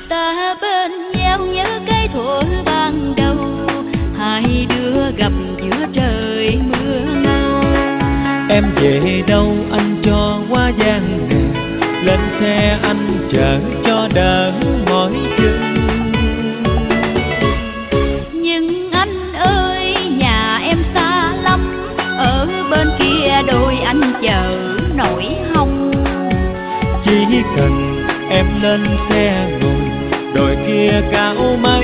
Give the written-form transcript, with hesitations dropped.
Ta bên nhau nhớ cái thuở ban đầu, hai đứa gặp giữa trời mưa ngâu. Em về đâu anh cho qua gian này, lên xe anh chở cho đỡ mỏi chân. Nhưng anh ơi nhà em xa lắm, ở bên kia đôi anh chờ nổi hông. Chỉ cần em lên xe ngồi, đồi kia cao mát